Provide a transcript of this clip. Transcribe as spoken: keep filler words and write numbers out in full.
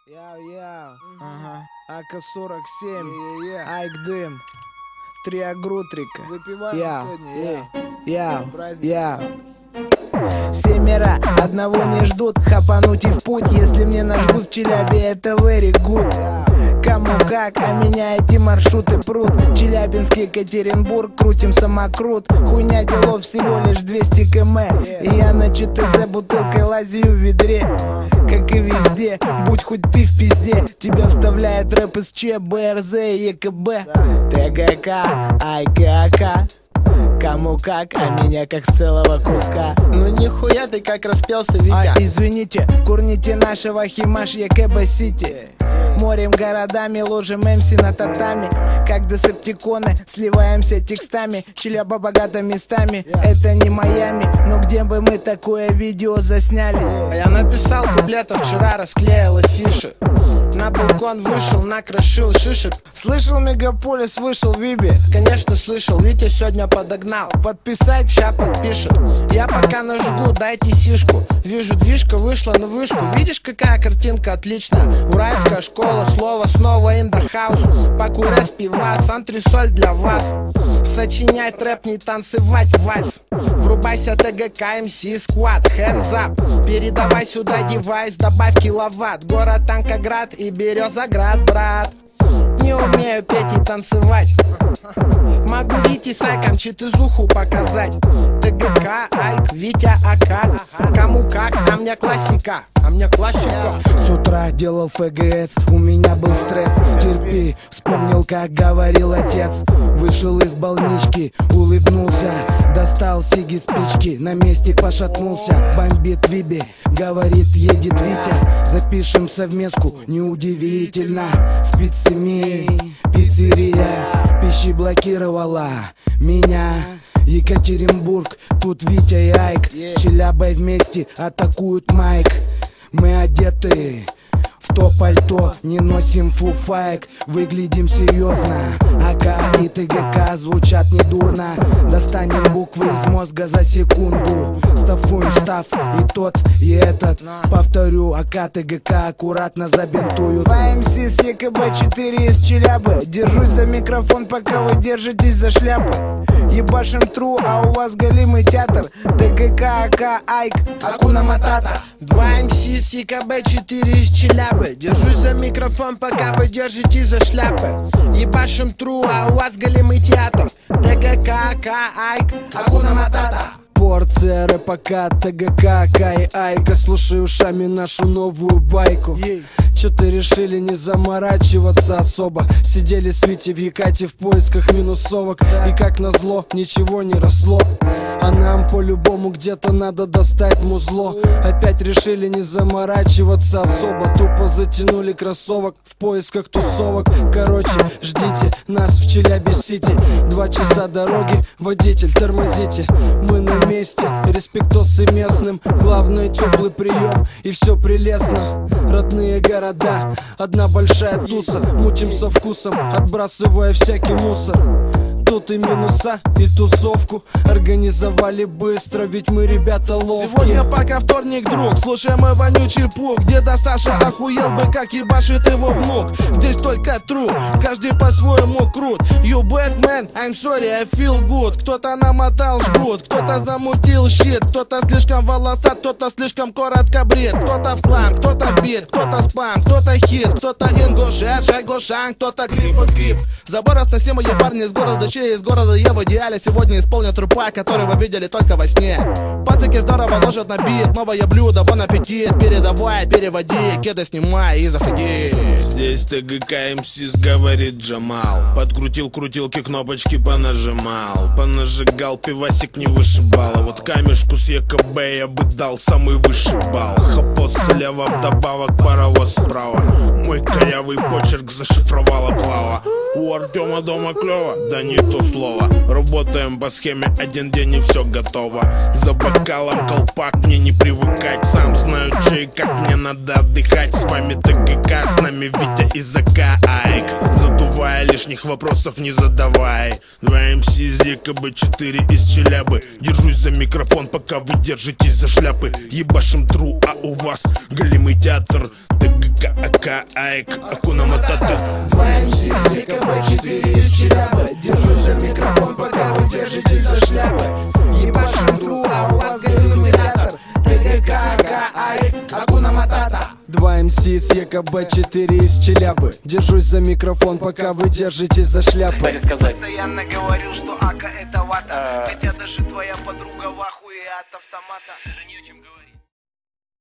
Яу-яу, ага, А К сорок семь, Айк Дым, три Агрутрика. Выпиваем Яу, сегодня, яу, яу. Семеро одного не ждут, хапануть и в путь. Если мне нажгут в Челябе, это very good. Кому как, а меня эти маршруты прут. Челябинск, Екатеринбург, крутим самокрут. Хуйня делов всего лишь двести километров. И я на ЧТЗ бутылкой лазию в ведре. Как и везде, будь хоть ты в пизде. Тебя вставляет рэп из Ч, Б Р З и Е К Б. Т Г К, Айк и А К. Кому как, а меня как с целого куска. Ну нихуя ты как распелся, Витя. А, извините, курните нашего Химаш Екб Сити. Морем городами, ложим М С на татами. Как десептиконы, сливаемся текстами. Челяба богата местами, это не Майами. Но где бы мы такое видео засняли? А я написал куплета, вчера расклеил афиши. На балкон вышел, накрошил шишек. Слышал, Мегаполис вышел в Вибе. Конечно слышал, Витя сегодня подогнал. Подписать? Ща подпишет. Я пока нажгу, дайте сишку. Вижу, движка вышла на вышку. Видишь, какая картинка отличная? Уральская школа, слово снова in the house. Покурясь пивас, антресоль для вас. Сочинять рэп, не танцевать вальс. Врубайся Т Г К, М С, сквад, hands up. Передавай сюда девайс, добавь киловатт. Город Танкоград и Березоград, брат. Не умею петь и танцевать. Могу Вите с Айком читызуху показать. Т Г К, Айк, Витя, А К. Кому как, а мне классика. А мне классика. С утра делал Ф Г С, у меня был стресс. Терпи, вспомнил, как говорил отец. Вышел из больнички, улыбнулся. Достал сиги, спички, на месте пошатнулся. Бомбит Виби, говорит, едет Витя. Запишем совместку, неудивительно. В пиццемии, пиццерия, пищи блокировала меня. Екатеринбург, тут Витя и Айк. С Челябой вместе атакуют майк. Мы одеты в то пальто, не носим фуфайк, выглядим серьезно. А К и Т Г К звучат недурно. Достанем буквы из мозга за секунду. Стафуем став и тот, и этот. Повторю, А К, Т Г К аккуратно забинтуют. Два М С с Е К Б четыре из Челябы. Держусь за микрофон, пока вы держитесь за шляпы. Ебашим тру, а у вас голимый театр. Т Г К, А К, Айк, Акуна Матата. Два М С с Е К Б четыре из Челябы. Держусь за микрофон, пока вы держитесь за шляпы. Ебашим тру, а у вас голимый театр. Т Г К, А К, Айк, Акуна Матата. Порция рэпа К, Т Г К, К и Айка. Слушай ушами нашу новую байку. Чё-то решили не заморачиваться особо. Сидели с Витей в Екате в поисках минусовок. И как назло, ничего не росло. А нам по-любому где-то надо достать музло. Опять решили не заморачиваться особо. Тупо затянули кроссовок в поисках тусовок. Короче, ждите нас в Челябе-Сити. Два часа дороги, водитель, тормозите. Мы на месте, респектосы местным. Главное, теплый прием, и все прелестно. Родные города, одна большая туса. Мутим со вкусом, отбрасывая всякий мусор. Тут и минуса, и тусовку организовали быстро, ведь мы ребята ловкие. Сегодня пока вторник, друг, слушай мой вонючий пук. Деда Саша охуел бы, как ебашит его внук. Здесь только true, каждый по-своему крут. You bad man, I'm sorry, I feel good. Кто-то намотал жгут, кто-то замутил щит. Кто-то слишком волосат, кто-то слишком коротко брит. Кто-то в хлам, кто-то в бит, кто-то спам, кто-то хит. Кто-то ингушет, шайгушан, кто-то клип под клип. Забор сносим мои парни из города, чей из города я в идеале сегодня исполню трупа, который вы видели только во сне. Пацаки здорово ложат на бит, новое блюдо, бон аппетит. Передавай, переводи, кеды снимай и заходи. Здесь Т Г К М С говорит Джамал. Подкрутил крутилки, кнопочки понажимал. Понажигал, пивасик не вышибал. А вот камешку с Е К Б я бы дал самый высший балл. Хапос слева, вдобавок паровоз справа. Мой корявый почерк зашифровала Клава. У Артема дома клево, да не то слово. Работаем по схеме, один день и все готово. За бокалом колпак, мне не привыкать. Сам знаю, че и как мне надо отдыхать. С вами Т Г К, с нами Витя и Зака Айк. Задувая, лишних вопросов не задавай. Два М С из Е К Б четыре из Челябы. Держусь за микрофон, пока вы держитесь за шляпы. Ебашим тру, а у вас голимый театр. Т Г К, ТГК, Айк, Акуна Матата. Два эм си, ЕКБ, четыре из Челябы. Держусь за микрофон, пока вы держитесь за шляпы. Ебашим друг, а у вас галлюминатор. ТГК, Айк, Акуна Матата. Два эм си с ЕКБ, четыре из Челябы. Держусь за микрофон, пока вы держитесь за шляпы. Постоянно говорил, что Ака это вата. Хотя даже твоя подруга в ахуе от автомата. Даже не о чем говорить.